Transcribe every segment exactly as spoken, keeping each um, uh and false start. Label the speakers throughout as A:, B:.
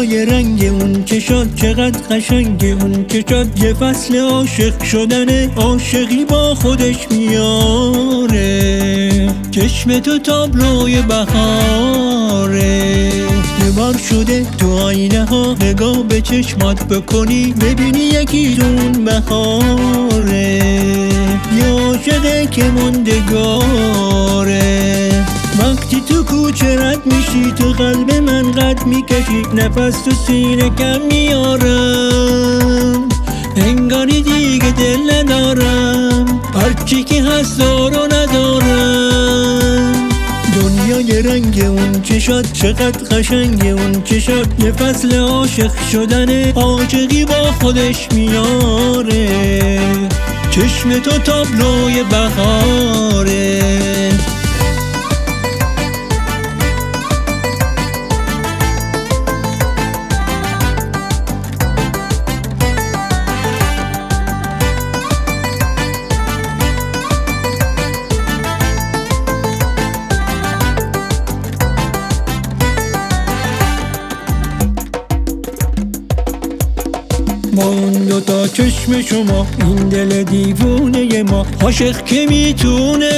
A: دنیای رنگ اون چشات چقدر قشنگه، اون چشات یه فصل عاشق شدنه، عاشقی با خودش میاره. چشم تو تابلوی بهاره، یه بار شده تو آینه ها نگاه به چشمات بکنی ببینی یکی دون بهاره. یه عاشقه که موندگاره، وقتی تو کوچه رد میشی تو قلب من قد میکشی، نفس تو سینه کم میارم، انگاری دیگه دل ندارم، هرچی که هست رو ندارم. دنیای رنگ اون چشات چقدر قشنگه، اون چشات یه فصل عاشق شدنه، عاشقی با خودش میاره. چشم تو تابلوی بهاره. ما اون دوتا چشم شما، این دل دیوونه ما، عاشق که میتونه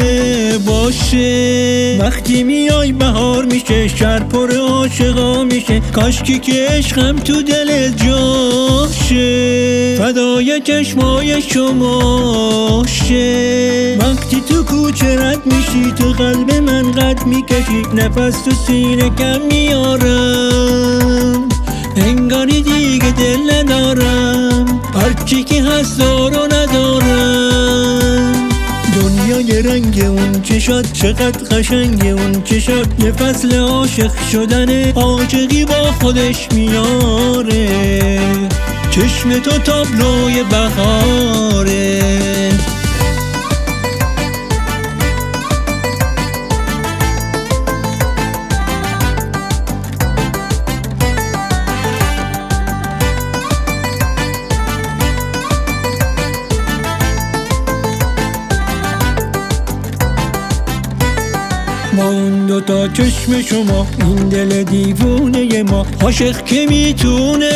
A: باشه. وقتی میای بهار میشه، شهر پر عاشقا میشه، کاشکی که عشقم تو دل جاشه، فدای چشمای شما شه. وقتی تو کوچه رد میشی تو قلب من قد میکشی، نفس تو سینه کم میارم، انگاری دیگه دل ندارم، هرچی که هست رو ندارم. دنیای رنگ اون چشات چقدر قشنگه، اون چشات یه فصل عاشق شدنه، عاشقی با خودش میاره. چشم تو تابلوی بهاره. ما اون دوتا چشم شما، این دل دیوونه ما، عاشق که میتونه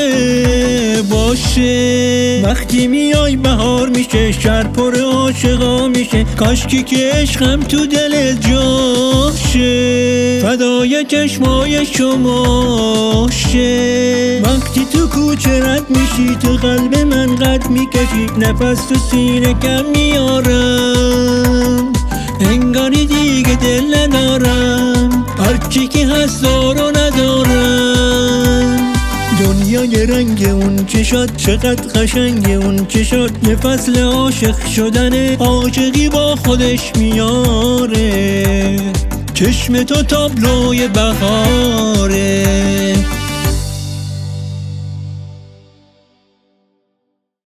A: باشه. وقتی میای بهار میشه، شهر پر عاشقا میشه، کاشکی که عشقم تو دل جاشه، فدای چشمای شما شه. وقتی تو کوچه رد میشی تو قلب من قد میکشی، نفس تو سینه کم میارم، انگاری دیگه دل ندارم، هرچی که هست رو ندارم. دنیای رنگ اون چشات چقدر قشنگه، اون چشات یه فصل عاشق شدنه، عاشقی با خودش میاره. چشم تو تابلوی بهاره.